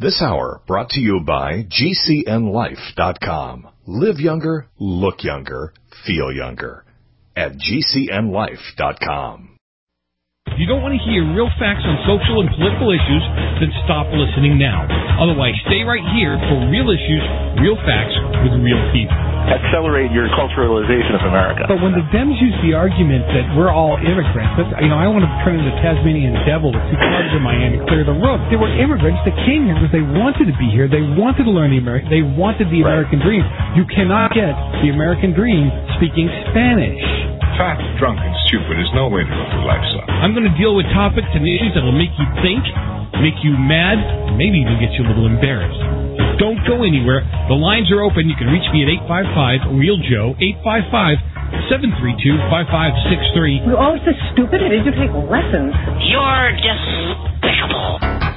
This hour brought to you by GCNLife.com. Live younger, look younger, feel younger. At GCNLife.com. If you don't want to hear real facts on social and political issues, then stop listening now. Otherwise, stay right here for real issues, real facts with real people. Accelerate your culturalization of America. But when the Dems use the argument that we're all immigrants, I want to turn into Tasmanian devil with two clubs in my hand and clear the road. They were immigrants that came here because they wanted to be here. They wanted to learn they wanted the American dream. You cannot get the American dream speaking Spanish. Fat, drunk, and stupid is no way to live your life, son. I'm going to deal with topics and issues that will make you think, make you mad, and maybe even get you a little embarrassed. So don't go anywhere. The lines are open. You can reach me at 855-REAL-JOE, 855-732-5563. You're always so stupid. I need to take lessons. You're despicable.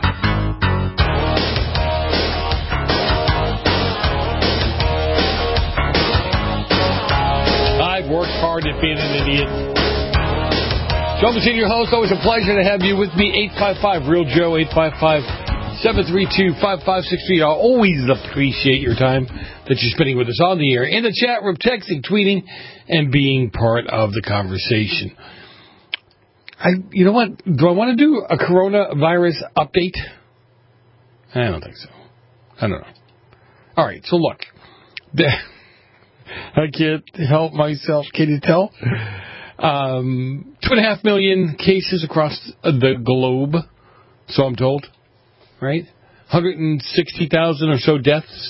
I've worked hard at being an idiot. Joe Messina, your host. Always a pleasure to have you with me. 855-REAL-JOE, 855-732-5563. I always appreciate your time that you're spending with us on the air, in the chat room, texting, tweeting, and being part of the conversation. You know what? Do I want to do a coronavirus update? I don't think so. I don't know. All right, so look. I can't help myself. Can you tell? 2.5 million cases across the globe, so I'm told. Right? 160,000 or so deaths.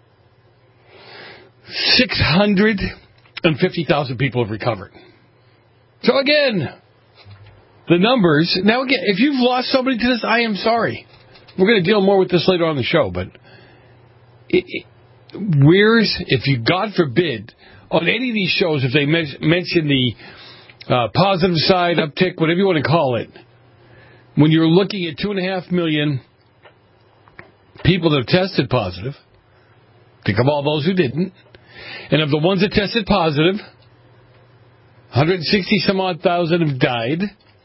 650,000 people have recovered. So again, the numbers. Now again, if you've lost somebody to this, I am sorry. We're going to deal more with this later on in the show, but if you, God forbid, on any of these shows, if they mention the positive side, uptick, whatever you want to call it, when you're looking at 2.5 million people that have tested positive, think of all those who didn't, and of the ones that tested positive, 160-some-odd thousand have died,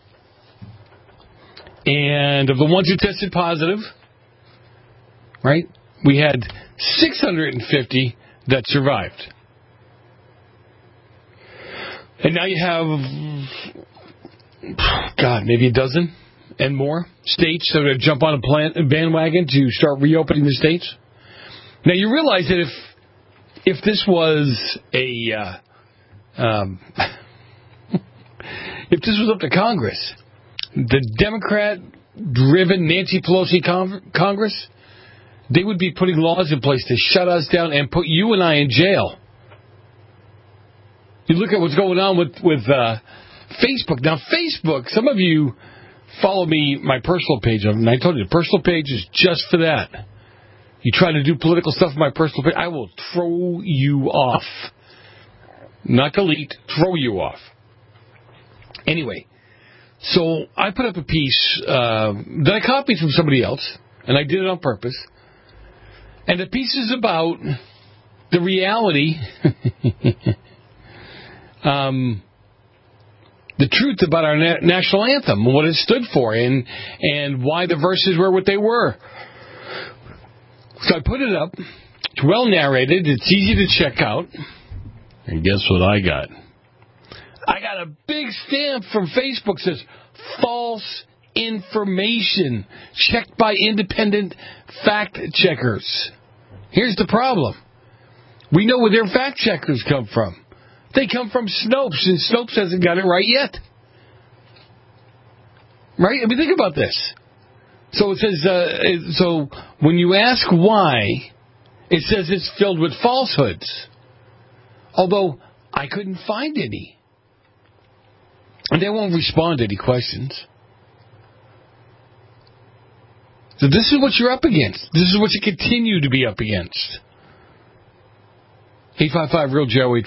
and of the ones who tested positive, right, we had 650 that survived. And now you have, maybe a dozen and more states that are going to jump on a bandwagon to start reopening the states. Now you realize that if this was if this was up to Congress, the Democrat-driven Nancy Pelosi Congress, they would be putting laws in place to shut us down and put you and I in jail. You look at what's going on with Facebook. Now, Facebook, some of you follow me, my personal page, and I told you, the personal page is just for that. You try to do political stuff on my personal page, I will throw you off. Not delete, throw you off. Anyway, so I put up a piece that I copied from somebody else, and I did it on purpose. And the piece is about the reality, the truth about our national anthem, what it stood for, and why the verses were what they were. So I put it up. It's well narrated. It's easy to check out. And guess what I got? I got a big stamp from Facebook that says, false information checked by independent fact checkers. Here's the problem. We know where their fact checkers come from. They come from Snopes, and Snopes hasn't got it right yet. Right? I mean, think about this. So it says, so when you ask why, it says it's filled with falsehoods. Although I couldn't find any. And they won't respond to any questions. So this is what you're up against. This is what you continue to be up against. 855-REAL-JOE,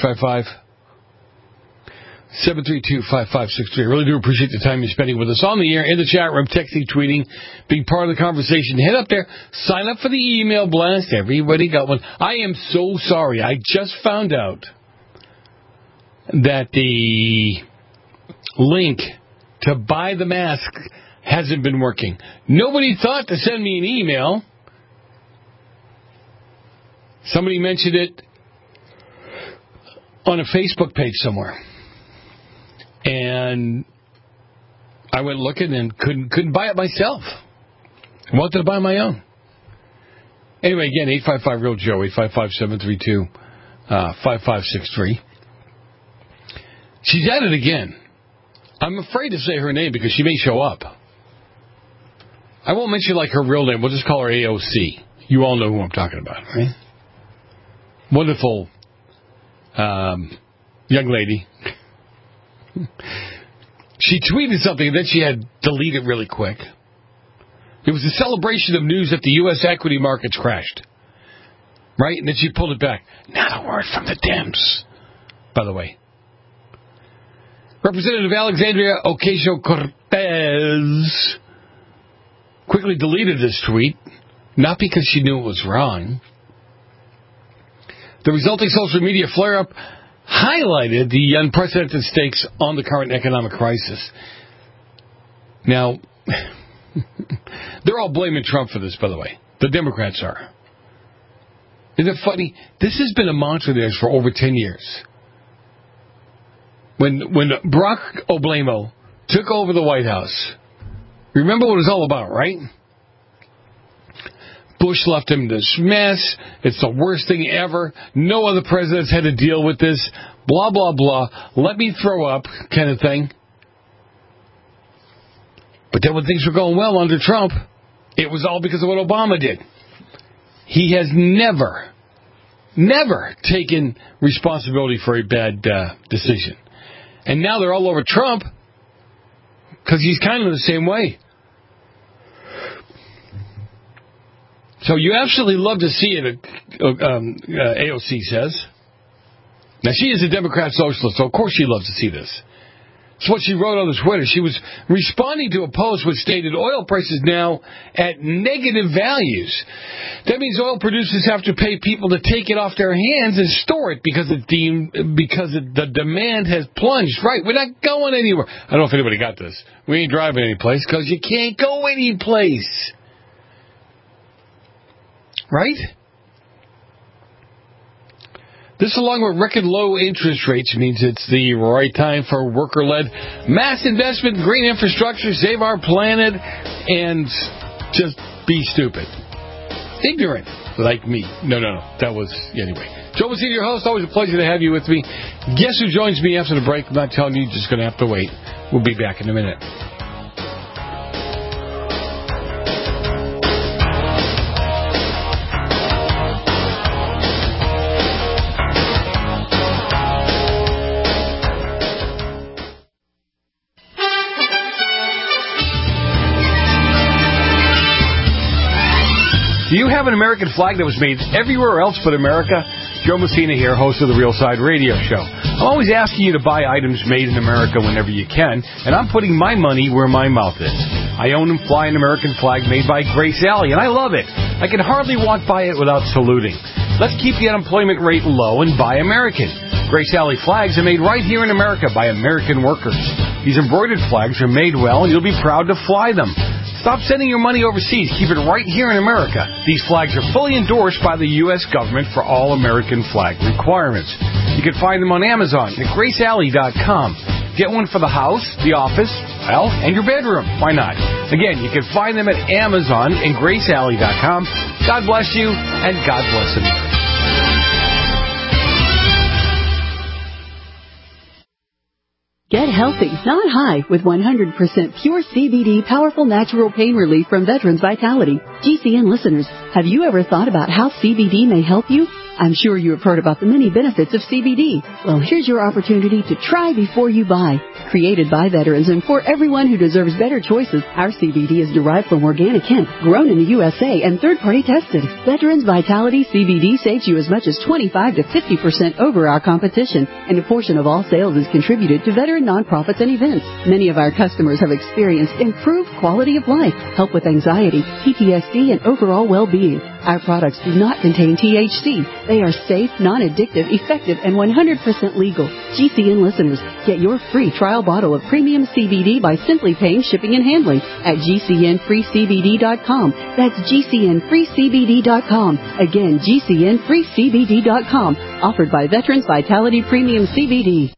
855-732-5563. I really do appreciate the time you're spending with us on the air, in the chat room, texting, tweeting, being part of the conversation. Head up there, sign up for the email blast. Everybody got one. I am so sorry. I just found out that the link to buy the mask hasn't been working. Nobody thought to send me an email Somebody mentioned it on a Facebook page somewhere. And I went looking and couldn't buy it myself. I wanted to buy my own. Anyway, again, 855-REAL-JOE, 855-732-5563. She's at it again. I'm afraid to say her name because she may show up. I won't mention like her real name. We'll just call her AOC. You all know who I'm talking about, right? Wonderful young lady. She tweeted something and then she had to delete it really quick. It was a celebration of news that the U.S. equity markets crashed. Right? And then she pulled it back. Not a word from the Dems, by the way. Representative Alexandria Ocasio-Cortez quickly deleted this tweet, not because she knew it was wrong. The resulting social media flare-up highlighted the unprecedented stakes on the current economic crisis. Now, they're all blaming Trump for this, by the way. The Democrats are. Isn't it funny? This has been a mantra of theirs for over 10 years. When Barack Obama took over the White House, remember what it was all about, right? Bush left him this mess. It's the worst thing ever. No other presidents had to deal with this. Blah, blah, blah. Let me throw up kind of thing. But then when things were going well under Trump, it was all because of what Obama did. He has never taken responsibility for a bad decision. And now they're all over Trump because he's kind of the same way. So you absolutely love to see it, AOC says. Now, she is a Democrat socialist, so of course she loves to see this. It's what she wrote on Twitter. She was responding to a post which stated oil prices now at negative values. That means oil producers have to pay people to take it off their hands and store it because the demand has plunged. Right, we're not going anywhere. I don't know if anybody got this. We ain't driving any place because you can't go any place. Right? This, along with record low interest rates, means it's the right time for worker-led mass investment in green infrastructure, save our planet, and just be stupid. Ignorant, like me. No. That was, anyway. Joe Messina, your host. Always a pleasure to have you with me. Guess who joins me after the break? I'm not telling you, you're just going to have to wait. We'll be back in a minute. Do you have an American flag that was made everywhere else but America? Joe Messina here, host of the Real Side Radio Show. I'm always asking you to buy items made in America whenever you can, and I'm putting my money where my mouth is. I own and fly an American flag made by Grace Alley, and I love it. I can hardly walk by it without saluting. Let's keep the unemployment rate low and buy American. Grace Alley flags are made right here in America by American workers. These embroidered flags are made well, and you'll be proud to fly them. Stop sending your money overseas. Keep it right here in America. These flags are fully endorsed by the U.S. government for all American flag requirements. You can find them on Amazon at GraceAlley.com. Get one for the house, the office, well, and your bedroom. Why not? Again, you can find them at Amazon and GraceAlley.com. God bless you, and God bless America. Get healthy, not high, with 100% pure CBD powerful natural pain relief from Veterans Vitality. GCN listeners, have you ever thought about how CBD may help you? I'm sure you have heard about the many benefits of CBD. Well, here's your opportunity to try before you buy. Created by veterans and for everyone who deserves better choices, our CBD is derived from organic hemp, grown in the USA, and third-party tested. Veterans Vitality CBD saves you as much as 25 to 50% over our competition, and a portion of all sales is contributed to veteran nonprofits and events. Many of our customers have experienced improved quality of life, help with anxiety, PTSD, and overall well-being. Our products do not contain THC. They are safe, non-addictive, effective, and 100% legal. GCN listeners, get your free trial bottle of premium CBD by simply paying shipping and handling at GCNFreeCBD.com. That's GCNFreeCBD.com. Again, GCNFreeCBD.com. Offered by Veterans Vitality Premium CBD.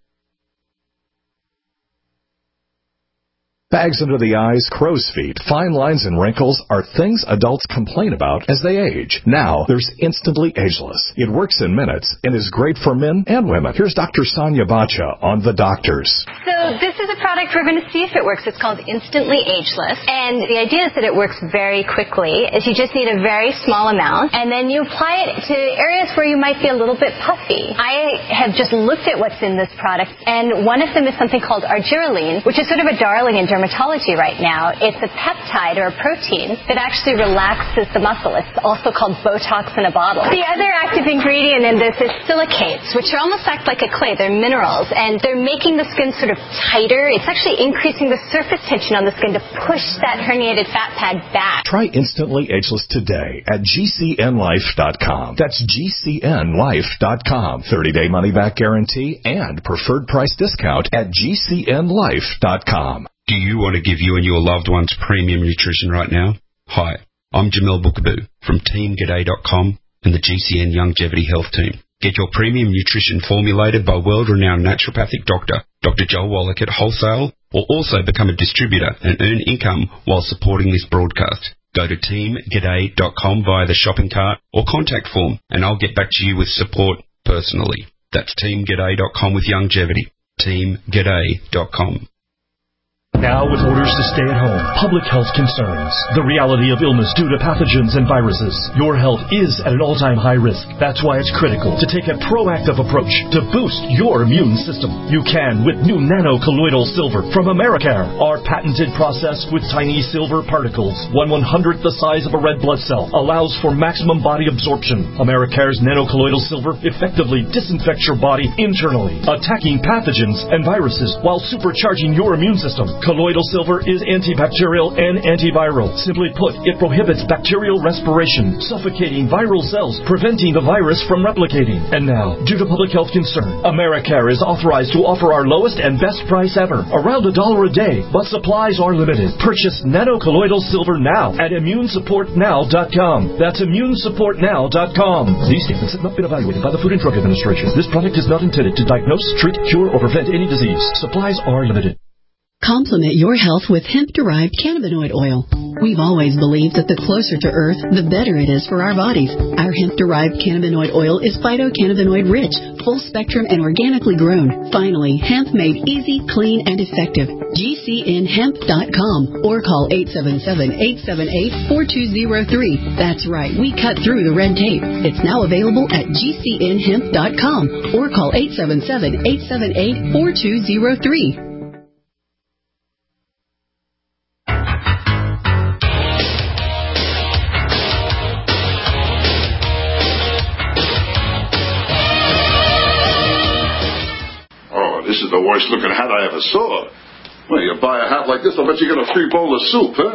Bags under the eyes, crow's feet, fine lines, and wrinkles are things adults complain about as they age. Now, there's Instantly Ageless. It works in minutes and is great for men and women. Here's Dr. Sonia Bacha on The Doctors. So this is a product we're going to see if it works. It's called Instantly Ageless. And the idea is that it works very quickly. Is you just need a very small amount, and then you apply it to areas where you might be a little bit puffy. I have just looked at what's in this product, and one of them is something called argireline, which is sort of a darling in dermatology right now. It's a peptide or a protein that actually relaxes the muscle. It's also called Botox in a bottle. The other active ingredient in this is silicates, which are almost act like a clay. They're minerals, and they're making the skin sort of tighter. It's actually increasing the surface tension on the skin to push that herniated fat pad back. Try Instantly Ageless today at GCNLife.com. That's GCNLife.com. 30-day money-back guarantee and preferred price discount at GCNLife.com. Do you want to give you and your loved ones premium nutrition right now? Hi, I'm Jamel Bookaboo from TeamGaday.com and the GCN Longevity Health Team. Get your premium nutrition formulated by world-renowned naturopathic doctor, Dr. Joel Wallach at wholesale, or also become a distributor and earn income while supporting this broadcast. Go to TeamGaday.com via the shopping cart or contact form, and I'll get back to you with support personally. That's TeamGaday.com with longevity. TeamGaday.com. Now, with orders to stay at home, public health concerns, the reality of illness due to pathogens and viruses, your health is at an all-time high risk. That's why it's critical to take a proactive approach to boost your immune system. You can with new nano-colloidal silver from Americare. Our patented process with tiny silver particles, 1/100th the size of a red blood cell, allows for maximum body absorption. Americare's nano-colloidal silver effectively disinfects your body internally, attacking pathogens and viruses while supercharging your immune system. Colloidal silver is antibacterial and antiviral. Simply put, it prohibits bacterial respiration, suffocating viral cells, preventing the virus from replicating. And now, due to public health concern, Americare is authorized to offer our lowest and best price ever, around $1 a day, but supplies are limited. Purchase nano-colloidal silver now at immunesupportnow.com. That's immunesupportnow.com. These statements have not been evaluated by the Food and Drug Administration. This product is not intended to diagnose, treat, cure, or prevent any disease. Supplies are limited. Complement your health with hemp-derived cannabinoid oil. We've always believed that the closer to Earth, the better it is for our bodies. Our hemp-derived cannabinoid oil is phytocannabinoid-rich, full-spectrum, and organically grown. Finally, hemp made easy, clean, and effective. GCNHemp.com or call 877-878-4203. That's right, we cut through the red tape. It's now available at GCNHemp.com or call 877-878-4203. This is the worst looking hat I ever saw. Well, you buy a hat like this, I'll bet you get a free bowl of soup, huh?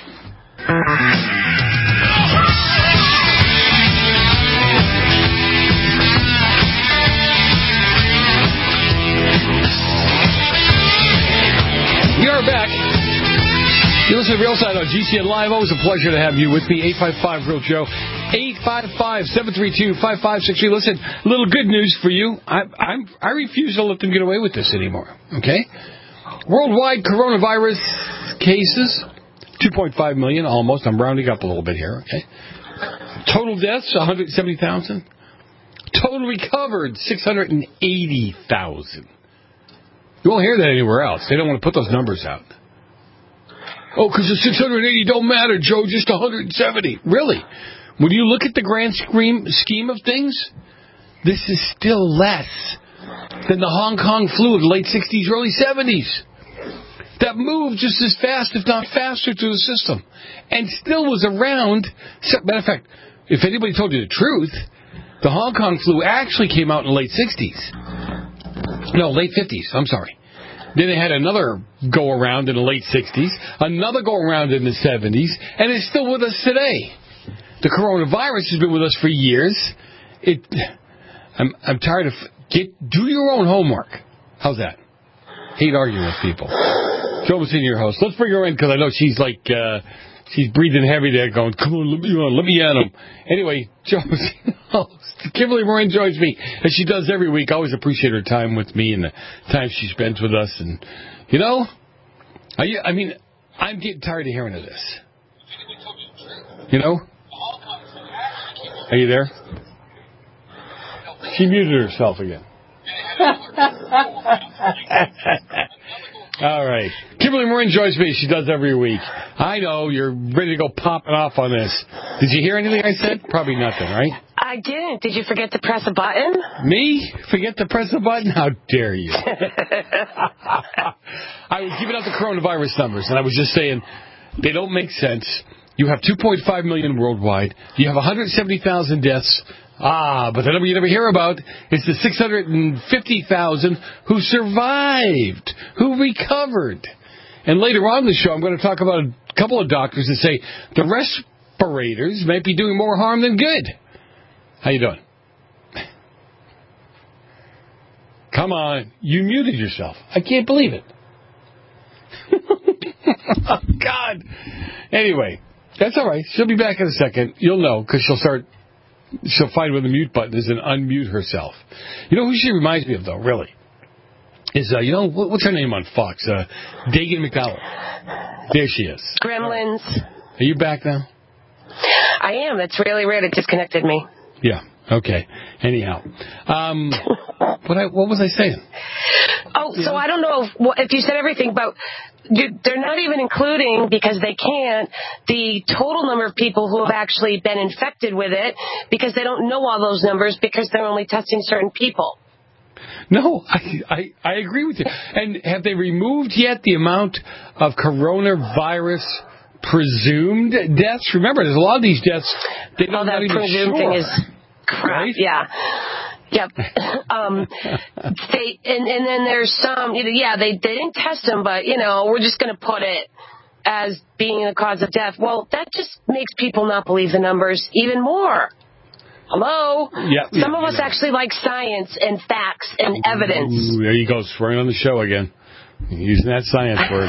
We are back. You listen to Real Side on GCN Live. Always a pleasure to have you with me. 855 Real Joe. 855-732-5563. Listen, a little good news for you. I refuse to let them get away with this anymore. Okay? Worldwide coronavirus cases, 2.5 million almost. I'm rounding up a little bit here. Okay? Total deaths, 170,000. Total recovered, 680,000. You won't hear that anywhere else. They don't want to put those numbers out. Oh, because the 680 don't matter, Joe, just 170. Really? When you look at the grand scheme of things, this is still less than the Hong Kong flu of the late 60s, early 70s. That moved just as fast, if not faster, through the system. And still was around. Matter of fact, if anybody told you the truth, the Hong Kong flu actually came out in the late 60s. No, late 50s, I'm sorry. Then they had another go-around in the late 60s, another go-around in the 70s, and it's still with us today. the coronavirus has been with us for years. I'm tired of do your own homework. How's that? Hate arguing with people. Joe was in your house. Let's bring her in because I know she's like she's breathing heavy there, going, "Come on, let me at him." Anyway, Joe was in your house. Kimberly Moran joins me as she does every week. I always appreciate her time with me and the time she spends with us. And I'm getting tired of hearing of this. Are you there? She muted herself again. All right. Kimberly Moran joins me. She does every week. I know you're ready to go popping off on this. Did you hear anything I said? Probably nothing, right? I didn't. Did you forget to press a button? Me? Forget to press a button? How dare you? I was giving out the coronavirus numbers, and I was just saying they don't make sense. You have 2.5 million worldwide. You have 170,000 deaths. But the number you never hear about is the 650,000 who survived, who recovered. And later on in the show, I'm going to talk about a couple of doctors that say the respirators might be doing more harm than good. How you doing? Come on. You muted yourself. I can't believe it. Oh, God. Anyway, that's all right. She'll be back in a second. You'll know because she'll find where the mute button is and unmute herself. You know who she reminds me of, though, really? Is, what's her name on Fox? Dagan McDowell. There she is. Gremlins. Are you back now? I am. It's really weird. It disconnected me. Yeah. Okay. Anyhow. What was I saying? So I don't know if you said everything, but they're not even including, because they can't, the total number of people who have actually been infected with it, because they don't know all those numbers because they're only testing certain people. No, I agree with you. And have they removed yet the amount of coronavirus presumed deaths? Remember, there's a lot of these deaths they don't that even presumed sure. thing is crap. Right? Yeah. Yep. And then there's some, they didn't test them, but, we're just going to put it as being the cause of death. Well, that just makes people not believe the numbers even more. Hello? Yeah. Some of us actually like science and facts and evidence. Ooh, there you go, swearing on the show again. Using that science word.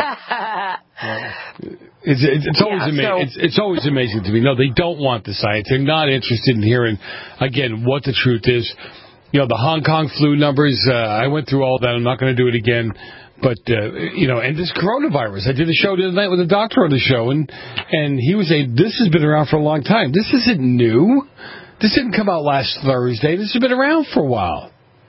It's always amazing to me. No, they don't want the science. They're not interested in hearing, again, what the truth is. The Hong Kong flu numbers, I went through all that. I'm not going to do it again. But, and this coronavirus. I did a show the other night with a doctor on the show, and he was saying, this has been around for a long time. This isn't new. This didn't come out last Thursday. This has been around for a while.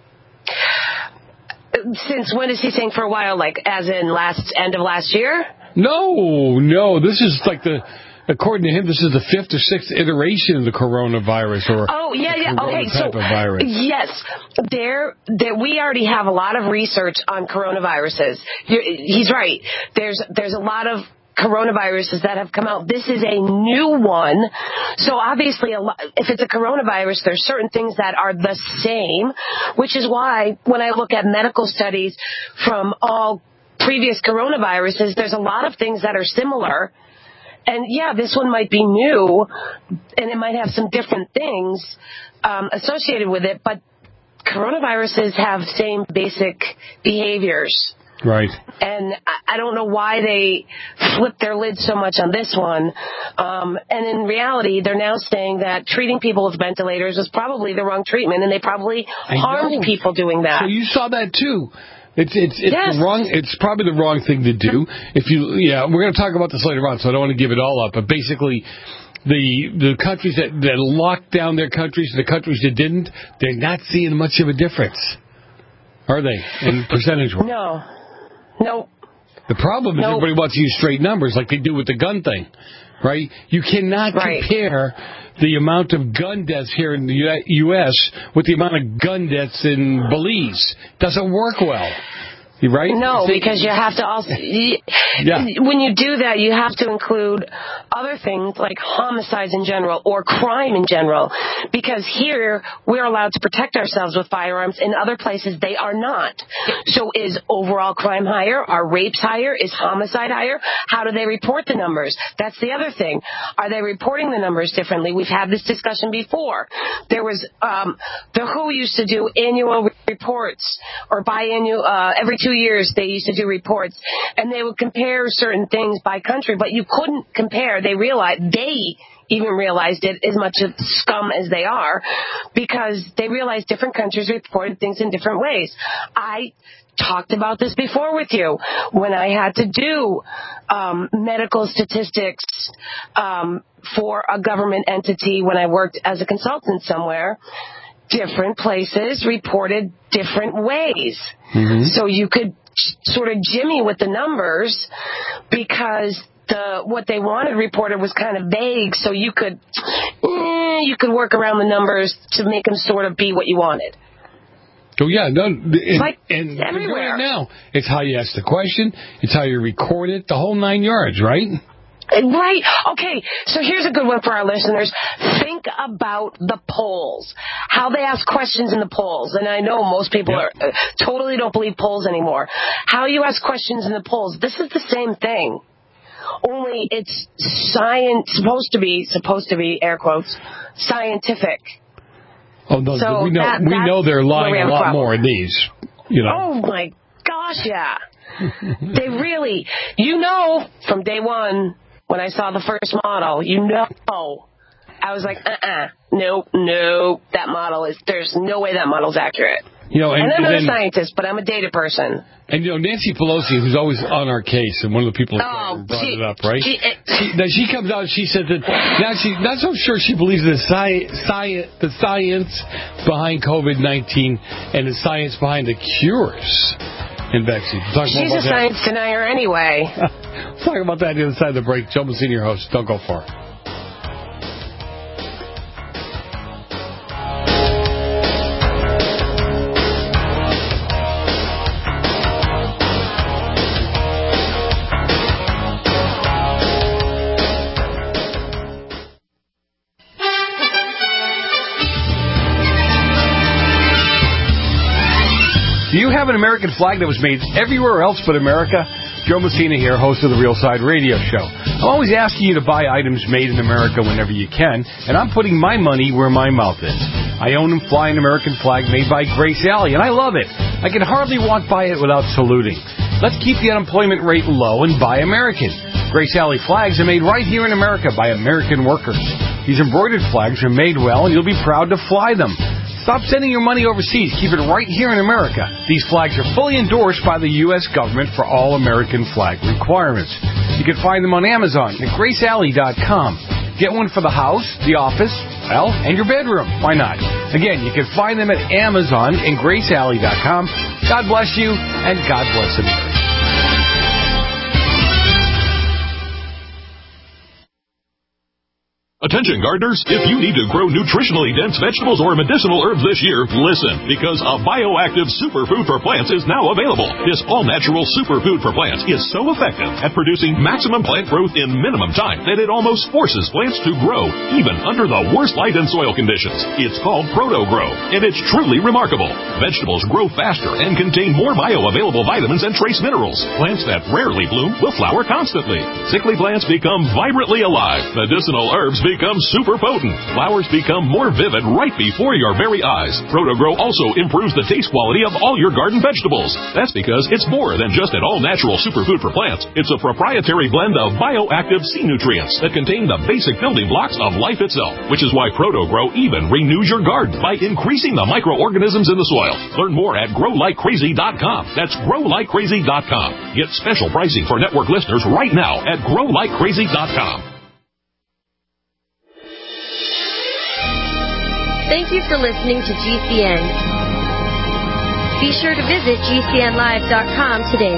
Since when is he saying for a while? Like, as in end of last year? No. This is like according to him, this is the 5th or 6th iteration of the coronavirus type of virus. Yes. We already have a lot of research on coronaviruses. He's right. There's a lot of coronaviruses that have come out. This is a new one. So obviously, if it's a coronavirus, there's certain things that are the same, which is why when I look at medical studies from all previous coronaviruses, there's a lot of things that are similar. And this one might be new, and it might have some different things associated with it, but coronaviruses have same basic behaviors. Right. And I don't know why they flipped their lid so much on this one. And in reality, they're now saying that treating people with ventilators was probably the wrong treatment, and they probably harmed people doing that. So you saw that too. It's yes. wrong. It's probably the wrong thing to do. We're going to talk about this later on, so I don't want to give it all up. But basically, the countries that locked down their countries, and the countries that didn't, they're not seeing much of a difference, are they? In percentage-wise? No. Nope. The problem is everybody wants to use straight numbers like they do with the gun thing, right? You cannot compare the amount of gun deaths here in the U.S. with the amount of gun deaths in Belize. Doesn't work well. Right? No, because you have to also... When you do that, you have to include other things like homicides in general or crime in general. Because here, we're allowed to protect ourselves with firearms. In other places, they are not. So is overall crime higher? Are rapes higher? Is homicide higher? How do they report the numbers? That's the other thing. Are they reporting the numbers differently? We've had this discussion before. There was... the WHO used to do annual reports or biannual... every 2 years, they used to do reports, and they would compare certain things by country, but you couldn't compare. They even realized it, as much of scum as they are, because they realized different countries reported things in different ways. I talked about this before with you when I had to do medical statistics for a government entity when I worked as a consultant somewhere. Different places reported different ways. Mm-hmm. So you could sort of jimmy with the numbers because what they wanted reported was kind of vague, so you could work around the numbers to make them sort of be what you wanted. Oh, yeah. No, it's like everywhere. Now, it's how you ask the question. It's how you record it. The whole 9 yards, right? Right. Okay, so here's a good one for our listeners. Think about the polls, how they ask questions in the polls. And I know most people totally don't believe polls anymore. How you ask questions in the polls, this is the same thing. Only it's supposed to be, air quotes, scientific. Oh, no, so we know they're lying a lot more in these. Oh, my gosh, yeah. They really, from day one, when I saw the first model, I was like, nope, that model there's no way that model's accurate. And I'm not a scientist, but I'm a data person. And, Nancy Pelosi, who's always on our case, and one of the people who brought it up, right? She comes out and she said that now she's not so sure she believes the science behind COVID-19 and the science behind the cures in vaccines. She's a science denier anyway. Let's talk about that on the other side of the break. Joe Messina, your host. Don't go far. Do you have an American flag that was made everywhere else but America? Joe Messina here, host of the Real Side Radio Show. I'm always asking you to buy items made in America whenever you can, and I'm putting my money where my mouth is. I own and fly an American flag made by Grace Alley, and I love it. I can hardly walk by it without saluting. Let's keep the unemployment rate low and buy American. Grace Alley flags are made right here in America by American workers. These embroidered flags are made well, and you'll be proud to fly them. Stop sending your money overseas. Keep it right here in America. These flags are fully endorsed by the U.S. government for all American flag requirements. You can find them on Amazon at GraceAlley.com. Get one for the house, the office, and your bedroom. Why not? Again, you can find them at Amazon and GraceAlley.com. God bless you, and God bless America. Attention gardeners, if you need to grow nutritionally dense vegetables or medicinal herbs this year, listen, because a bioactive superfood for plants is now available. This all-natural superfood for plants is so effective at producing maximum plant growth in minimum time that it almost forces plants to grow, even under the worst light and soil conditions. It's called ProtoGrow, and it's truly remarkable. Vegetables grow faster and contain more bioavailable vitamins and trace minerals. Plants that rarely bloom will flower constantly. Sickly plants become vibrantly alive. Medicinal herbs become super potent. Flowers become more vivid right before your very eyes. ProtoGrow also improves the taste quality of all your garden vegetables. That's because it's more than just an all-natural superfood for plants. It's a proprietary blend of bioactive sea nutrients that contain the basic building blocks of life itself, which is why ProtoGrow even renews your garden by increasing the microorganisms in the soil. Learn more at GrowLikeCrazy.com. That's GrowLikeCrazy.com. Get special pricing for network listeners right now at GrowLikeCrazy.com. Thank you for listening to GCN. Be sure to visit GCNlive.com today.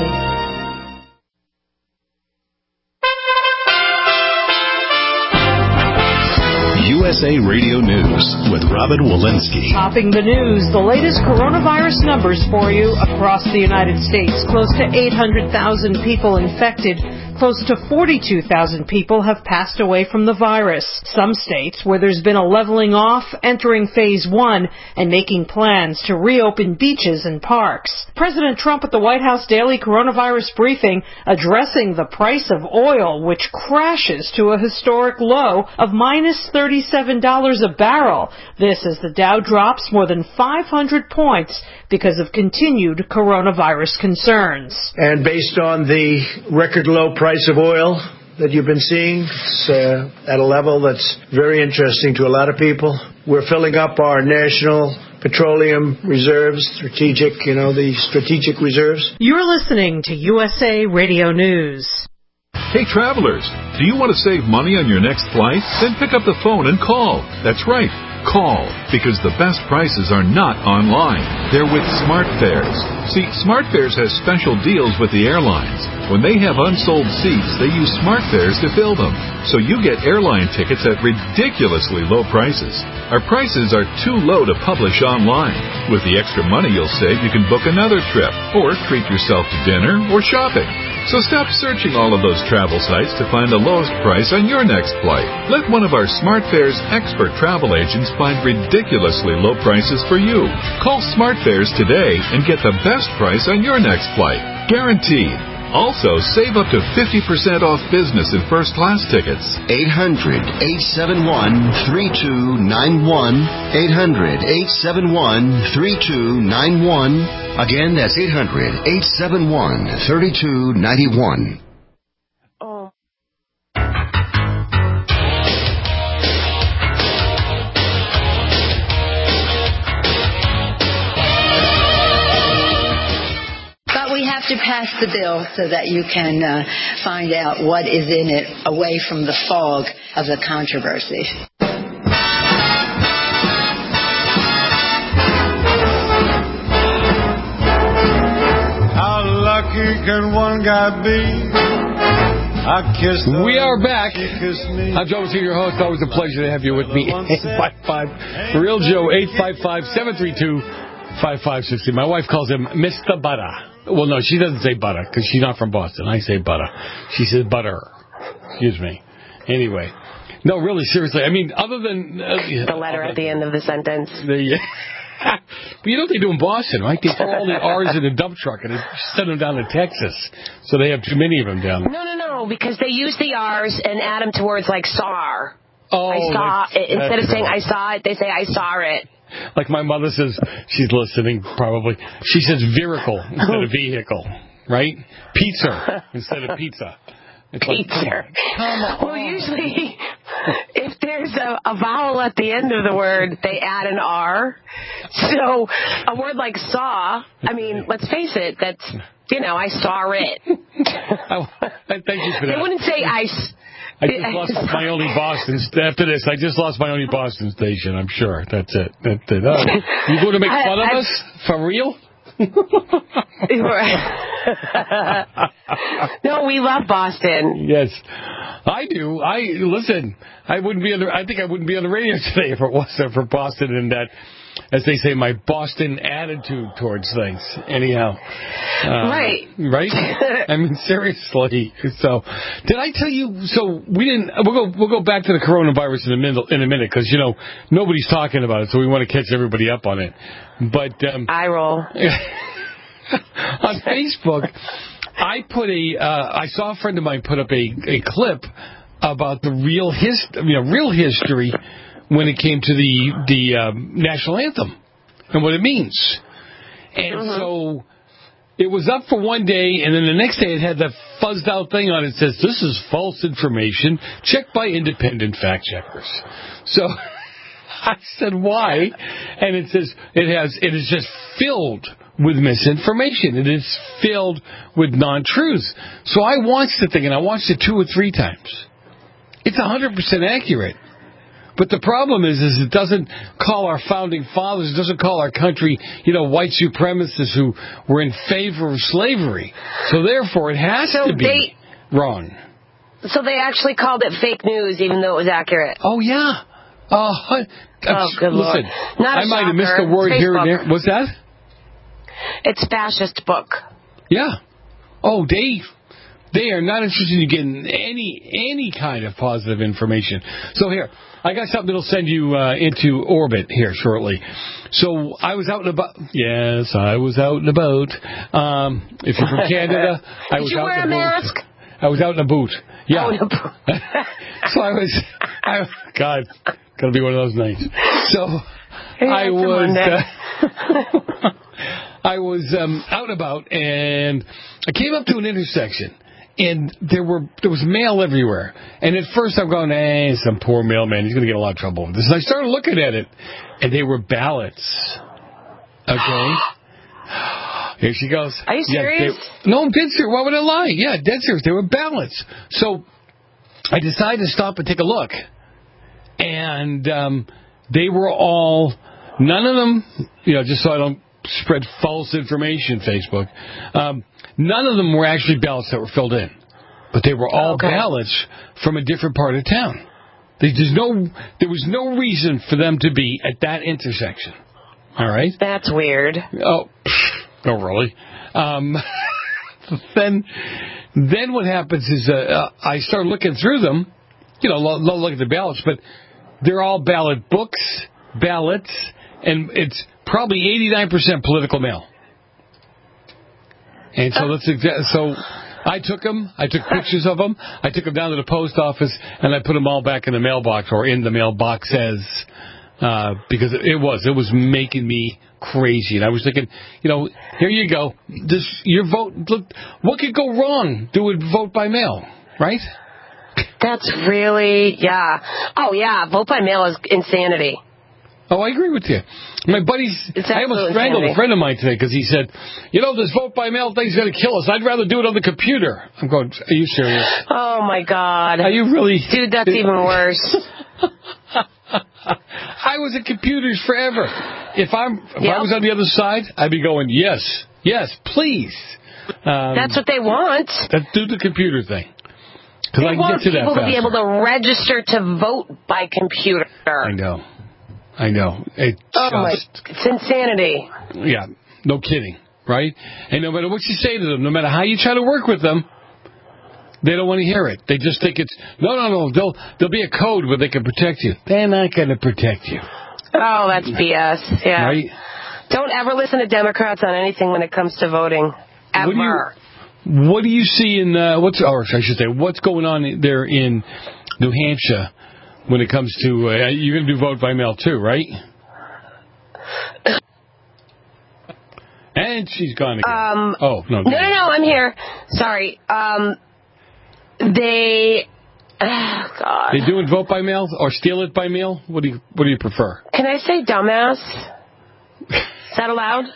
USA Radio News with Robin Walensky. Topping the news, the latest coronavirus numbers for you across the United States. Close to 800,000 people infected. Close to 42,000 people have passed away from the virus. Some states where there's been a leveling off, entering phase 1, and making plans to reopen beaches and parks. President Trump at the White House daily coronavirus briefing addressing the price of oil, which crashes to a historic low of minus $37 a barrel. This as the Dow drops more than 500 points because of continued coronavirus concerns. And based on the record low price of oil that you've been seeing, it's at a level that's very interesting to a lot of people. We're filling up our national petroleum reserves, the strategic reserves. You're listening to USA Radio News. Hey, travelers, do you want to save money on your next flight? Then pick up the phone and call. That's right. Call, because the best prices are not online. They're with SmartFares. See, SmartFares has special deals with the airlines. When they have unsold seats, they use SmartFares to fill them. So you get airline tickets at ridiculously low prices. Our prices are too low to publish online. With the extra money you'll save, you can book another trip, or treat yourself to dinner or shopping. So stop searching all of those travel sites to find the lowest price on your next flight. Let one of our SmartFares expert travel agents find ridiculously low prices for you. Call SmartFares today and get the best price on your next flight. Guaranteed. Also, save up to 50% off business and first-class tickets. 800-871-3291. 800-871-3291. Again, that's 800-871-3291. To pass the bill so that you can find out what is in it away from the fog of the controversy. How lucky can one guy be? We are back. I'm Joe Messina, your host. Always a pleasure to have you with me. 855 Real Joe, 855-732-5560. My wife calls him Mr. Butter. Well, no, she doesn't say butter because she's not from Boston. I say butter. She says butter. Excuse me. Anyway. No, really, seriously. I mean, other than... the letter at the end of the sentence. But you know what they do in Boston, right? They throw all the R's in a dump truck and they send them down to Texas. So they have too many of them down there. No, because they use the R's and add them to words like SAR. Oh, I saw it. Instead of saying I saw it, they say I saw it. Like my mother says, she's listening probably. She says vehicle instead of vehicle, right? Pizza instead of pizza. It's pizza. Like, well, usually, if there's a vowel at the end of the word, they add an R. So a word like saw, I mean, let's face it, that's, I saw it. Thank you for that. They wouldn't say I just lost my only Boston. After this, I just lost my only Boston station. I'm sure. That's it. You going to make fun of us? For real? No, we love Boston. Yes, I do. Listen. I think I wouldn't be on the radio today if it wasn't for Boston and that, as they say, my Boston attitude towards things. Anyhow. Right. Right? I mean, seriously. So, did I tell you? So we didn't. We'll go back to the coronavirus in a minute because nobody's talking about it, so we want to catch everybody up on it. But I roll on Facebook. I saw a friend of mine put up a clip about the real history when it came to the national anthem and what it means. And so it was up for one day, and then the next day it had that fuzzed out thing on it that says, this is false information checked by independent fact checkers. So I said, why? And it says it is just filled with misinformation. It is filled with non-truths. So I watched the thing, and I watched it 2 or 3 times. It's 100% accurate. But the problem is it doesn't call our founding fathers, it doesn't call our country, white supremacists who were in favor of slavery. So therefore, it has to be wrong. So they actually called it fake news, even though it was accurate. Oh, yeah. Oh, good Lord. Listen, Not a I might have missed shocker. a word It's here and Facebook. there. What's that? It's fascist book. Yeah. Oh, they are not interested in getting any kind of positive information. So here, I got something that'll send you into orbit here shortly. So I was out and about. Yes, I was out and about. If you're from Canada, I was Did you out wear in a a mask? boot. I was out in a boot. Yeah. Oh, in a boot. So God, gonna be one of those nights. So Yeah, I it's a was. Monday. I was out and about, and I came up to an intersection, and there was mail everywhere. And at first I'm going, some poor mailman, he's going to get a lot of trouble with this. And I started looking at it, and they were ballots. Okay? Here she goes. Are you serious? No, I'm dead serious. Why would I lie? Yeah, dead serious. They were ballots. So I decided to stop and take a look. And they were all, none of them, just so I don't spread false information, Facebook, none of them were actually ballots that were filled in. But they were all ballots from a different part of town. There was no reason for them to be at that intersection. All right? That's weird. Oh, really? Then what happens is I start looking through them, look at the ballots, but they're all ballot books, ballots, and it's probably 89% political mail. And so so I took them. I took pictures of them. I took them down to the post office, and I put them all back in the mailbox or in the mailboxes because it was making me crazy. And I was thinking, here you go. Your vote. Look, what could go wrong? Do it vote by mail, right? That's really, yeah. Oh, yeah. Vote by mail is insanity. Oh, I agree with you. My buddies, I almost strangled a friend of mine today because he said, this vote by mail thing's going to kill us. I'd rather do it on the computer. I'm going, are you serious? Oh, my God. Are you really? Dude, that's even worse. I was at computers forever. If I was on the other side, I'd be going, yes, please. That's what they want. Let's do the computer thing. They want people to be able to register to vote by computer. I know. It's insanity. Yeah, no kidding, right? And no matter what you say to them, no matter how you try to work with them, they don't want to hear it. They just think it's, no, there'll be a code where they can protect you. They're not going to protect you. Oh, that's BS, yeah. Right? Don't ever listen to Democrats on anything when it comes to voting, ever. What do you see in, what's going on there in New Hampshire? When it comes to, you're going to do vote by mail too, right? And she's gone again. No, I'm here. Sorry. God. They doing vote by mail or steal it by mail? What do you prefer? Can I say dumbass? Is that allowed?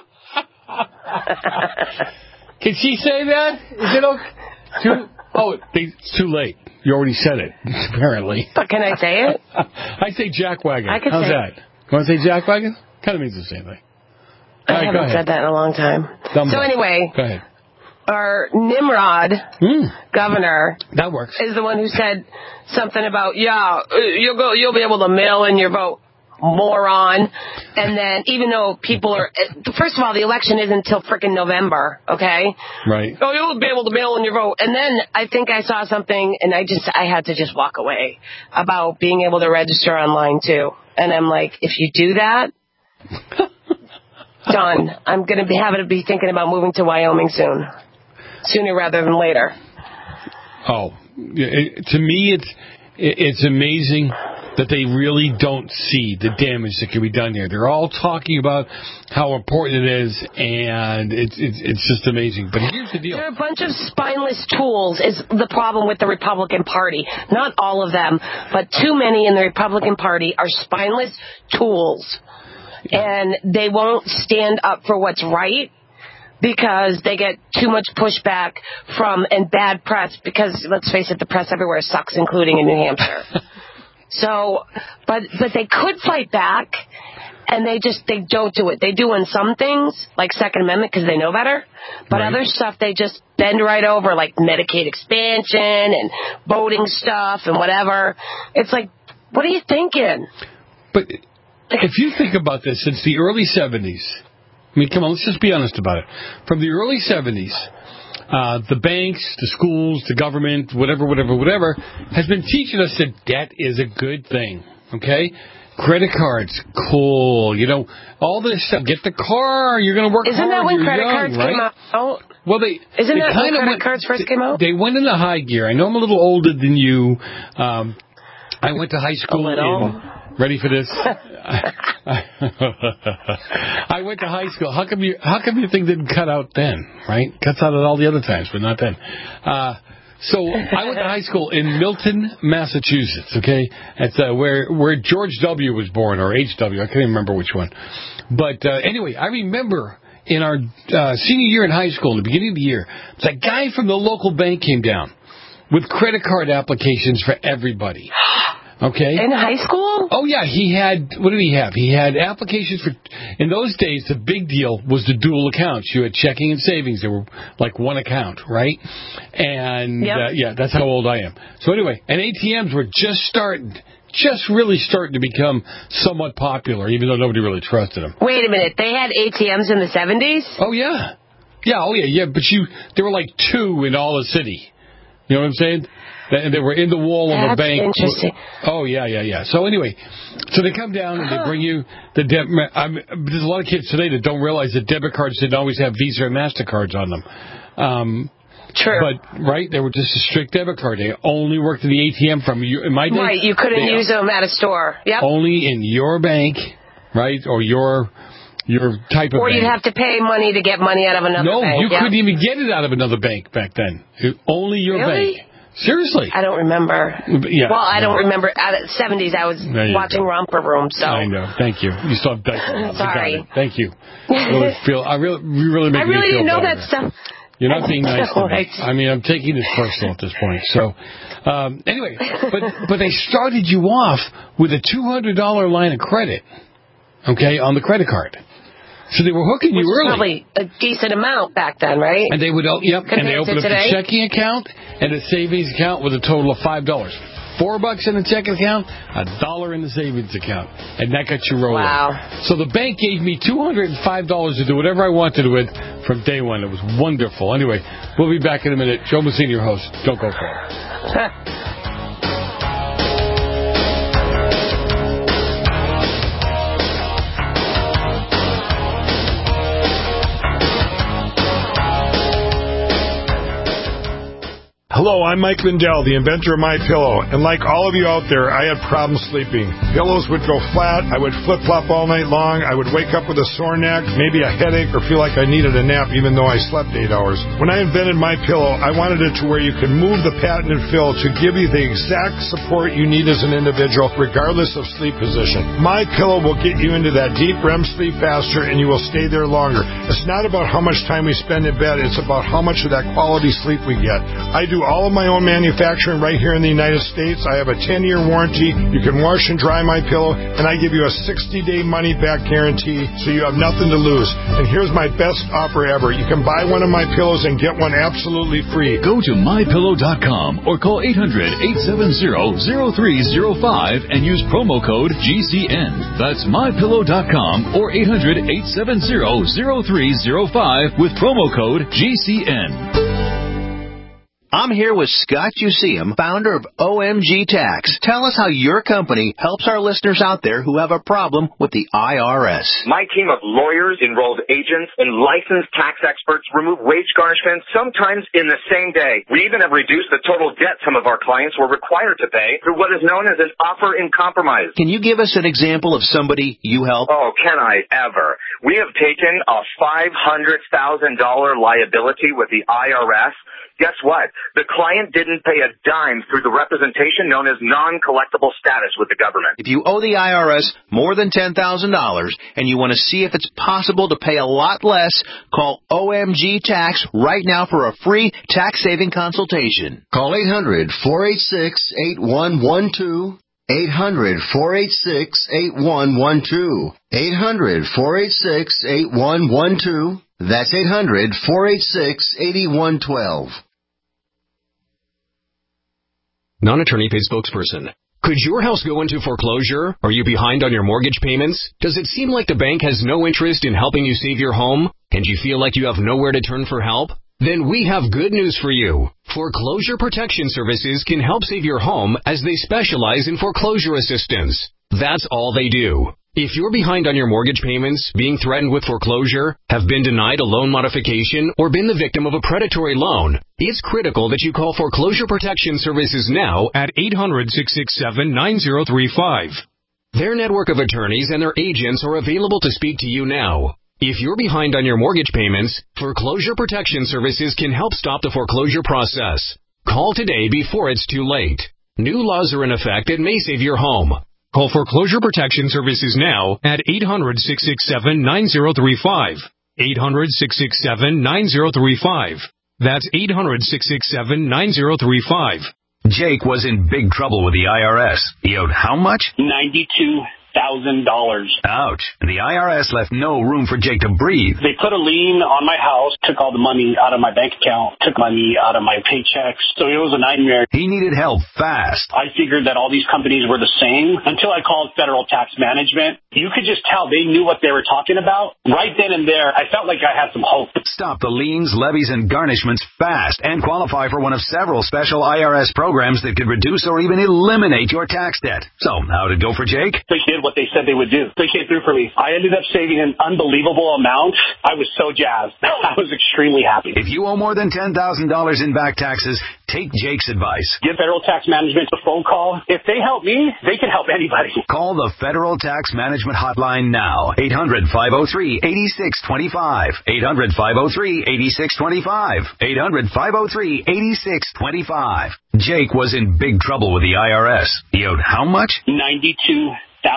Can she say that? Is it okay? It's too late. You already said it, apparently. But can I say it? I say jackwagon. How's that? You want to say jackwagon? Kind of means the same thing. I haven't said that in a you'll anyway, go ahead. Our Nimrod governor that works is the one who said something about you'll be able to mail in your vote. Moron. And then even though people are, first of all, the election isn't until frickin' November, okay? Right. Oh, you'll be able to mail in your vote. And then I think I saw something and I had to just walk away about being able to register online too. And I'm like, if you do that, done. I'm going to be thinking about moving to Wyoming soon. Sooner rather than later. Oh, to me, it's amazing that they really don't see the damage that can be done here. They're all talking about how important it is, and it's just amazing. But here's the deal. They're a bunch of spineless tools is the problem with the Republican Party. Not all of them, but too many in the Republican Party are spineless tools. And they won't stand up for what's right because they get too much pushback and bad press because, let's face it, the press everywhere sucks, including in New Hampshire. So, but they could fight back, and they don't do it. They do in some things, like Second Amendment, because they know better. But other stuff, they just bend right over, like Medicaid expansion and voting stuff and whatever. It's like, What are you thinking? But if you think about this, since the early 70s, I mean, come on, let's just be honest about it. From the early 70s, the banks, the schools, the government, whatever, has been teaching us that debt is a good thing, okay? Credit cards, cool. You know, all this stuff. Get the car. You're going to work hard. Isn't that when You're credit young, cards right? came out? Well, Isn't that when credit cards first came out? They went into high gear. I know I'm a little older than you. I went to high school ready for this? I went to high school. How come your thing didn't cut out then, right? Cuts out at all the other times, but not then. So I went to high school in Milton, Massachusetts, okay? That's where George W. was born, or H.W. I can't even remember which one. But anyway, I remember in our senior year in high school, in the beginning of the year, a guy from the local bank came down with credit card applications for everybody. Okay. In high school? Oh, yeah. He had, what did he have? He had applications for, in those days, the big deal was the dual accounts. You had checking and savings. They were like one account, right? And, yeah, that's how old I am. So anyway, and ATMs were just really starting to become somewhat popular, even though nobody really trusted them. Wait a minute. They had ATMs in the 70s? Oh, yeah. Yeah. But there were like 2 in all the city. You know what I'm saying? They were in the wall of a bank. That's interesting. Oh, yeah. So anyway, so they come down and they bring you the there's a lot of kids today that don't realize that debit cards didn't always have Visa or MasterCards on them. True. But, right, they were just a strict debit card. They only worked in the ATM from you. In my day, right, you couldn't use them at a store. Yep. Only in your bank, right, or your type of Or bank. you'd have to pay money to get money out of another bank. No, you couldn't even get it out of another bank back then. Only your bank. Seriously. I don't remember. Yeah. Well, I don't remember. At the 70s, I was watching Romper Room, so. I know. Thank you. You still have diapers. Sorry. Thank you. You really make me feel didn't know better. that stuff. You're not being nice to me. I mean, I'm taking this personal at this point. So, anyway, but they started you off with a $200 line of credit, okay, on the credit card. So they were hooking you early. Probably a decent amount back then, right? And they would, and they opened up a checking account and a savings account with a total of $5. $4 in the checking account, $1 in the savings account, and that got you rolling. Wow! So the bank gave me $205 to do whatever I wanted with from day one. It was wonderful. Anyway, we'll be back in a minute. Joe Messina, your host. Don't go far. Hello, I'm Mike Lindell, the inventor of MyPillow, and like all of you out there, I had problems sleeping. Pillows would go flat, I would flip-flop all night long, I would wake up with a sore neck, maybe a headache, or feel like I needed a nap even though I slept 8 hours. When I invented MyPillow, I wanted it to where you can move the patented fill to give you the exact support you need as an individual, regardless of sleep position. MyPillow will get you into that deep REM sleep faster, and you will stay there longer. It's not about how much time we spend in bed, it's about how much of that quality sleep we get. I do all of my own manufacturing right here in the United States. I have a 10-year warranty. You can wash and dry MyPillow, and I give you a 60-day money-back guarantee, so you have nothing to lose. And here's my best offer ever. You can buy one of my pillows and get one absolutely free. Go to MyPillow.com or call 800-870-0305 and use promo code GCN. That's MyPillow.com or 800-870-0305 with promo code GCN. I'm here with Scott Useum, founder of OMG Tax. Tell us how your company helps our listeners out there who have a problem with the IRS. My team of lawyers, enrolled agents, and licensed tax experts remove wage garnishments sometimes in the same day. We even have reduced the total debt some of our clients were required to pay through what is known as an offer in compromise. Can you give us an example of somebody you help? Oh, can I ever? We have taken a $500,000 liability with the IRS. Guess what? The client didn't pay a dime through the representation known as non-collectible status with the government. If you owe the IRS more than $10,000 and you want to see if it's possible to pay a lot less, call OMG Tax right now for a free tax-saving consultation. Call 800-486-8112. 800-486-8112. 800-486-8112. That's 800-486-8112. Non-attorney paid spokesperson. Could your house go into foreclosure? Are you behind on your mortgage payments? Does it seem like the bank has no interest in helping you save your home? And you feel like you have nowhere to turn for help? Then we have good news for you. Foreclosure Protection Services can help save your home as they specialize in foreclosure assistance. That's all they do. If you're behind on your mortgage payments, being threatened with foreclosure, have been denied a loan modification, or been the victim of a predatory loan, it's critical that you call Foreclosure Protection Services now at 800-667-9035. Their network of attorneys and their agents are available to speak to you now. If you're behind on your mortgage payments, Foreclosure Protection Services can help stop the foreclosure process. Call today before it's too late. New laws are in effect that may save your home. Call Foreclosure Protection Services now at 800-667-9035. 800-667-9035. That's 800-667-9035. Jake was in big trouble with the IRS. He owed how much? $92,000. Ouch. The IRS left no room for Jake to breathe. They put a lien on my house, took all the money out of my bank account, took money out of my paychecks. So it was a nightmare. He needed help fast. I figured that all these companies were the same until I called Federal Tax Management. You could just tell they knew what they were talking about. Right then and there, I felt like I had some hope. Stop the liens, levies, and garnishments fast and qualify for one of several special IRS programs that could reduce or even eliminate your tax debt. So, how'd it go for Jake? They did what they said they would do. They came through for me. I ended up saving an unbelievable amount. I was so jazzed. I was extremely happy. If you owe more than $10,000 in back taxes, take Jake's advice. Give Federal Tax Management a phone call. If they help me, they can help anybody. Call the Federal Tax Management Hotline now. 800-503-8625. 800-503-8625. 800-503-8625. Jake was in big trouble with the IRS. He owed how much? $92,000.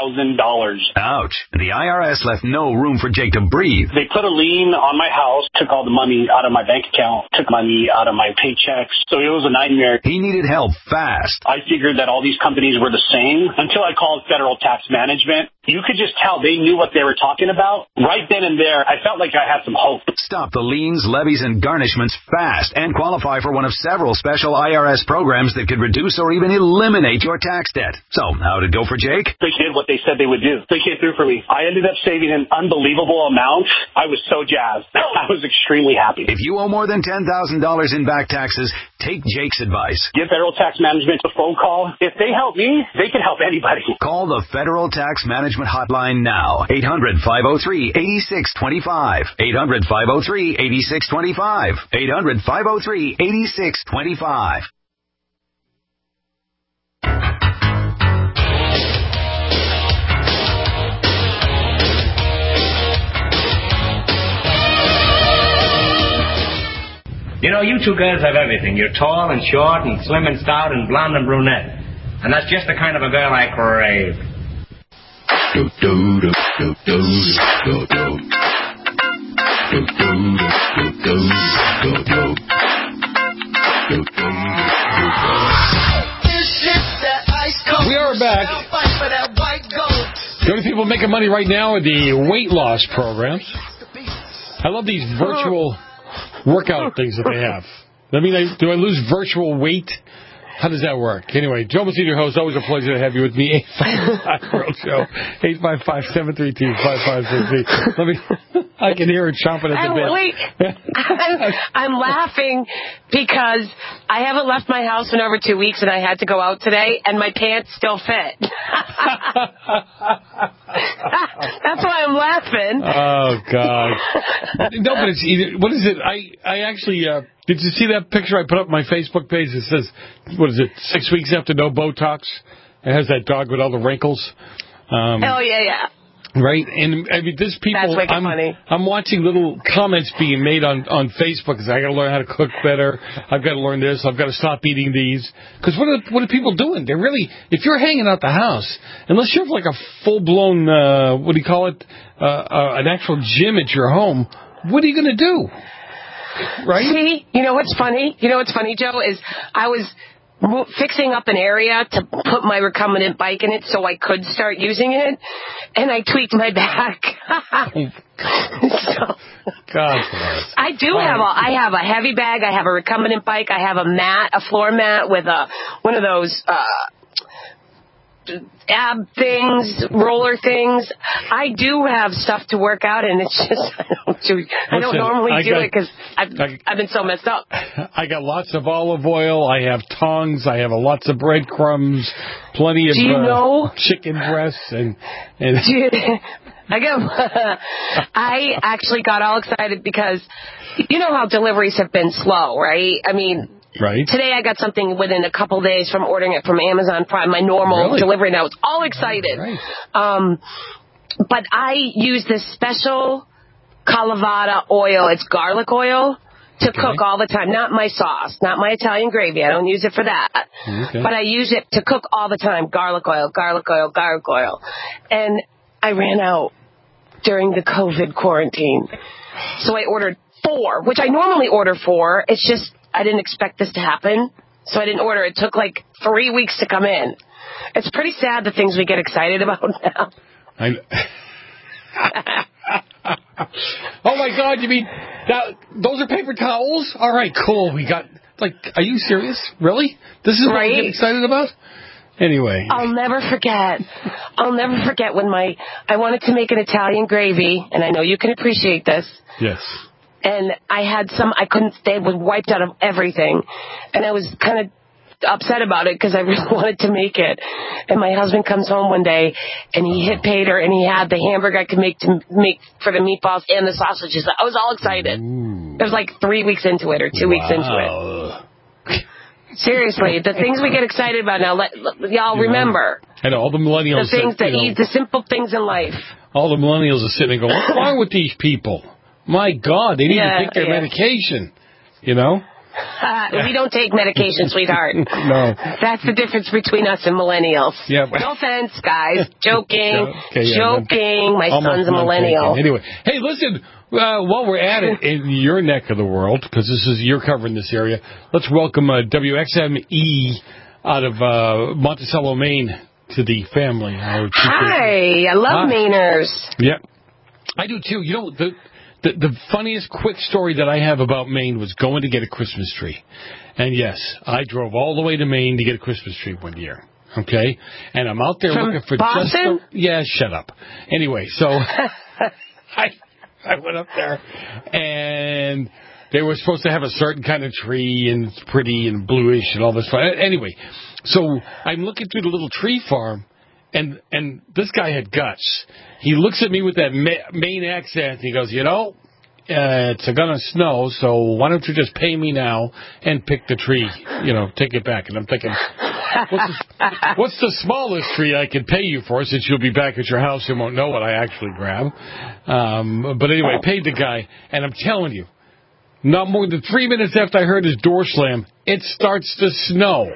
Ouch. The IRS left no room for Jake to breathe. They put a lien on my house, took all the money out of my bank account, took money out of my paychecks. So it was a nightmare. He needed help fast. I figured that all these companies were the same until I called Federal Tax Management. You could just tell they knew what they were talking about. Right then and there, I felt like I had some hope. Stop the liens, levies, and garnishments fast and qualify for one of several special IRS programs that could reduce or even eliminate your tax debt. So, how'd it go for Jake? They did what they said they would do. They came through for me. I ended up saving an unbelievable amount. I was so jazzed. I was extremely happy. If you owe more than $10,000 in back taxes, take Jake's advice. Give Federal Tax Management a phone call. If they help me, they can help anybody. Call the Federal Tax Management Hotline now. 800-503-8625. 800-503-8625. 800-503-8625. You know, you two girls have everything. You're tall and short and slim and stout and blonde and brunette. And that's just the kind of a girl I crave. We are back. The only people making money right now are the weight loss programs. I love these virtual workout things that they have. I mean, do I lose virtual weight? How does that work? Anyway, Joe Messina, your host. Always a pleasure to have you with me. 855 World Show. 855-732-5563. Let me. I can hear it chomping at the bit. Wait, I'm laughing because I haven't left my house in over 2 weeks, and I had to go out today, and my pants still fit. That's why I'm laughing. Oh God! No, but it's either. What is it? I actually. Did you see that picture I put up on my Facebook page? It says, what is it, 6 weeks after no Botox? It has that dog with all the wrinkles. Oh, yeah. Right? And I mean, there's people. That's wicked funny. I'm watching little comments being made on Facebook. I got to learn how to cook better. I've got to learn this. I've got to stop eating these. Because what are people doing? They're really, if you're hanging out the house, unless you have like a full-blown, what do you call it, an actual gym at your home, what are you going to do? Right? See, you know what's funny? Joe, is I was fixing up an area to put my recumbent bike in it so I could start using it, and I tweaked my back. So, God. I have a heavy bag, I have a recumbent bike, I have a floor mat with one of those ab things, roller things. I do have stuff to work out, and it's just I don't normally do it because I've been so messed up. I got lots of olive oil. I have tongs. I have lots of breadcrumbs. Plenty of chicken breasts and I actually got all excited because you know how deliveries have been slow, right? I mean, right. Today I got something within a couple days from ordering it from Amazon Prime, my normal delivery, and I was all excited. Right. But I use this special Kalavata oil. It's garlic oil to cook all the time. Not my sauce, not my Italian gravy. I don't use it for that. Okay. But I use it to cook all the time. Garlic oil, garlic oil, garlic oil. And I ran out during the COVID quarantine. So I ordered 4, which I normally order 4. It's just I didn't expect this to happen, so I didn't order. It took like 3 weeks to come in. It's pretty sad the things we get excited about now. Oh, my God, you mean those are paper towels? All right, cool. We got, are you serious? Really? This is what we get excited about? Anyway. I'll never forget when I wanted to make an Italian gravy, and I know you can appreciate this. Yes. And I had they was wiped out of everything. And I was kind of upset about it because I really wanted to make it. And my husband comes home one day and he hit pay dirt and he had the hamburger I could make for the meatballs and the sausages. I was all excited. It was like 3 weeks into it or 2 weeks into it. Seriously, the things we get excited about now, y'all remember. I know, all the millennials. The things the simple things in life. All the millennials are sitting and going, what's wrong with these people? My God, they need to take their medication, We don't take medication, sweetheart. No. That's the difference between us and millennials. Yeah. No offense, guys. Joking. Joking. My son's a millennial. Anyway, hey, listen, while we're at it in your neck of the world, because you're covering this area, let's welcome WXME out of Monticello, Maine, to the family. Hi, I love Mainers. Yeah, I do too. The funniest quick story that I have about Maine was going to get a Christmas tree. And yes, I drove all the way to Maine to get a Christmas tree one year. Okay? And I'm out there looking for Boston? shut up. Anyway, so I went up there and they were supposed to have a certain kind of tree and it's pretty and bluish and all this fun. Anyway, so I'm looking through the little tree farm. And this guy had guts. He looks at me with that Maine accent. He goes, it's going to snow, so why don't you just pay me now and pick the tree, take it back. And I'm thinking, what's the smallest tree I can pay you for since you'll be back at your house and won't know what I actually grab? But anyway, paid the guy. And I'm telling you, not more than 3 minutes after I heard his door slam, it starts to snow.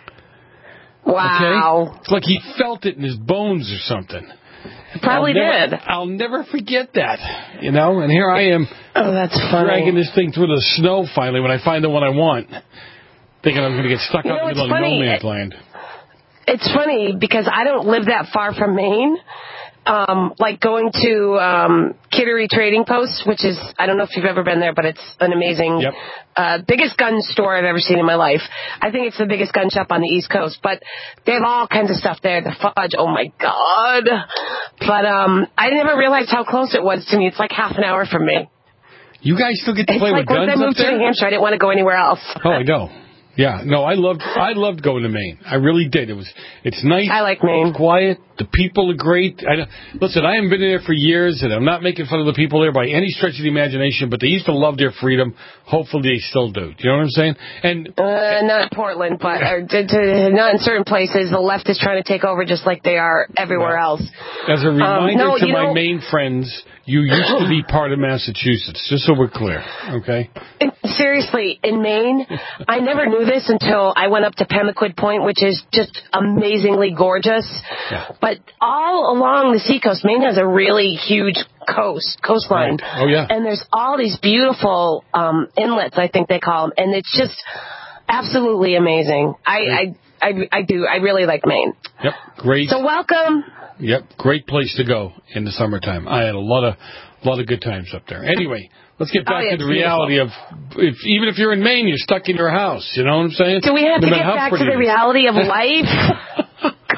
Wow. Okay? It's like he felt it in his bones or something. Probably did. I'll never forget that, and here I am. Oh, that's funny. Dragging this thing through the snow finally when I find the one I want, thinking I'm going to get stuck out in the middle of no man's land. It's funny because I don't live that far from Maine. Like going to Kittery Trading Post, which is, I don't know if you've ever been there, but it's an amazing, biggest gun store I've ever seen in my life. I think it's the biggest gun shop on the East Coast, but they have all kinds of stuff there. The fudge, oh my God. But I never realized how close it was to me. It's like half an hour from me. You guys still get to play with guns up there? Once I moved to New Hampshire, I didn't want to go anywhere else. Oh, I know. Yeah, no, I loved going to Maine. I really did. It's nice. I like Maine. It's quiet. The people are great. Listen, I haven't been there for years, and I'm not making fun of the people there by any stretch of the imagination, but they used to love their freedom. Hopefully they still do. Do you know what I'm saying? And not Portland, but not in certain places. The left is trying to take over just like they are everywhere else. As a reminder to my Maine friends, you used to be part of Massachusetts, just so we're clear, okay? Seriously, in Maine, I never knew this until I went up to Pemaquid Point, which is just amazingly gorgeous. Yeah. But all along the seacoast, Maine has a really huge coastline. Right. Oh, yeah. And there's all these beautiful inlets, I think they call them, and it's just absolutely amazing. I really like Maine. Yep, great. So welcome. Yep, great place to go in the summertime. I had a lot of good times up there. Anyway, let's get back to the reality of even if you're in Maine, you're stuck in your house. You know what I'm saying? Do we have to get back to the reality of life?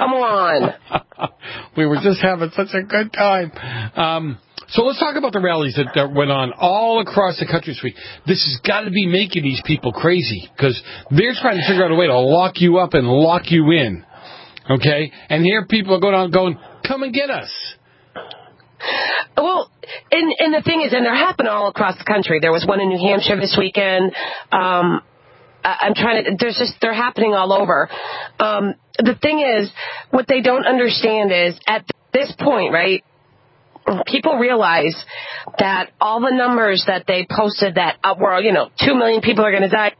Come on. We were just having such a good time. So let's talk about the rallies that went on all across the country this week. This has got to be making these people crazy because they're trying to figure out a way to lock you up and lock you in. Okay? And here people are going, come and get us. Well, and the thing is, and they're happening all across the country. There was one in New Hampshire this weekend. They're happening all over. The thing is, what they don't understand is, at this point, right, people realize that all the numbers that they posted that were, 2 million people are going to die.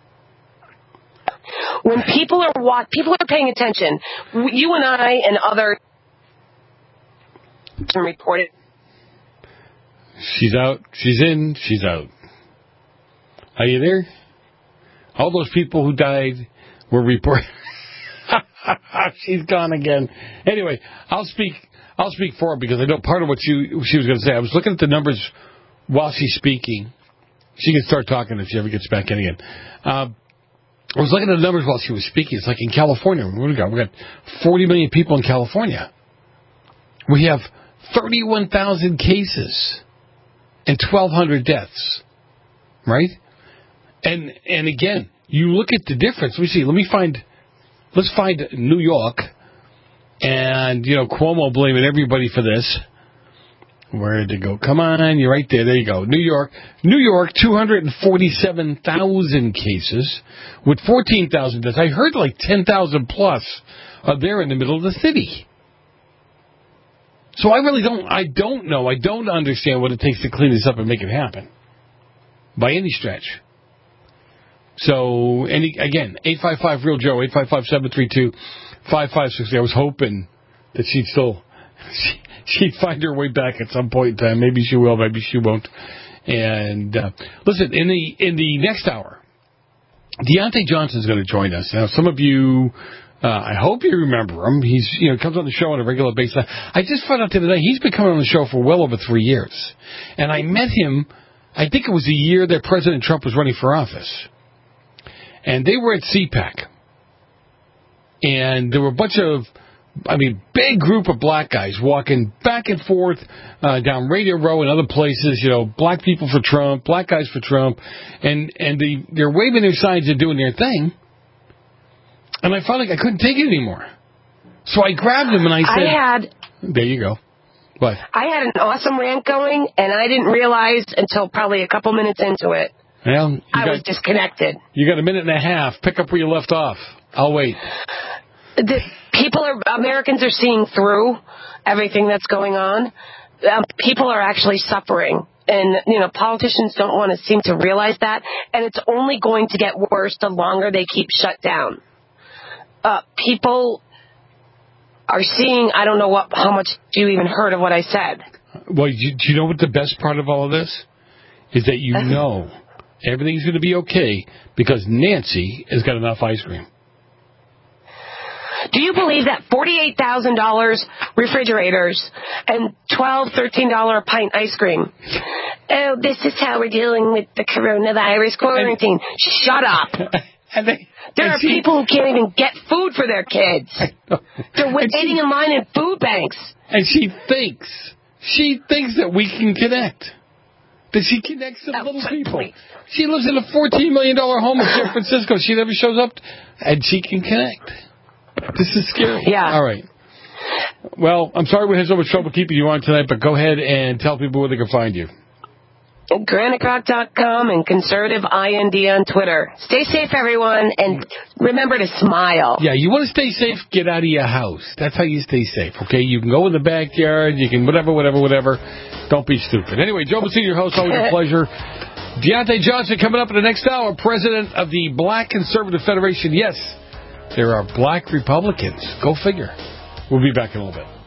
When people are paying attention, you and I and other reported. She's out. She's in. She's out. Are you there? All those people who died were reported. She's gone again. Anyway, I'll speak for her because I know part of what she was going to say. I was looking at the numbers while she's speaking. She can start talking if she ever gets back in again. I was looking at the numbers while she was speaking. It's like in California. What do we got? We got 40 million people in California. We have 31,000 cases and 1,200 deaths. Right? And again, you look at the difference. Let me see. Let's find New York. And, Cuomo blaming everybody for this. Where did it go? Come on, you're right there. There you go. New York, 247,000 cases with 14,000 deaths. I heard like 10,000 plus are there in the middle of the city. So I don't know. I don't understand what it takes to clean this up and make it happen. By any stretch. So, again, 855-REAL-JOE, 855-732-5563. I was hoping that she'd find her way back at some point in time. Maybe she will, maybe she won't. And listen, in the next hour, Deontay Johnson's going to join us. Now, some of you, I hope you remember him. He's comes on the show on a regular basis. I just found out the other day he's been coming on the show for well over 3 years, and I met him. I think it was the year that President Trump was running for office, and they were at CPAC. And there were a bunch of, big group of black guys walking back and forth down Radio Row and other places, black people for Trump, black guys for Trump. And they're waving their signs and doing their thing. And I felt like I couldn't take it anymore. So I grabbed them and I said... There you go. What? I had an awesome rant going, and I didn't realize until probably a couple minutes into it. Well, I was disconnected. You got a minute and a half. Pick up where you left off. I'll wait. Americans are seeing through everything that's going on. People are actually suffering. And, politicians don't want to seem to realize that. And it's only going to get worse the longer they keep shut down. People are seeing, I don't know how much you even heard of what I said. Well, do you know what the best part of all of this is? That everything's going to be okay because Nancy has got enough ice cream. Do you believe that $48,000 refrigerators and $12, $13 a pint ice cream? Oh, this is how we're dealing with the coronavirus quarantine. Shut up. There are people who can't even get food for their kids. They're waiting in line in food banks. And she thinks that we can connect. That she connects to little people. She lives in a $14 million home in San Francisco. She never shows up, and she can connect. This is scary. Yeah. All right. Well, I'm sorry we had so much trouble keeping you on tonight, but go ahead and tell people where they can find you. GraniteRock.com and Conservative IND on Twitter. Stay safe, everyone, and remember to smile. Yeah, you want to stay safe, get out of your house. That's how you stay safe, okay? You can go in the backyard, you can whatever. Don't be stupid. Anyway, Joe Messina, your host, always a pleasure. Deontay Johnson coming up in the next hour, president of the Black Conservative Federation. Yes, there are black Republicans. Go figure. We'll be back in a little bit.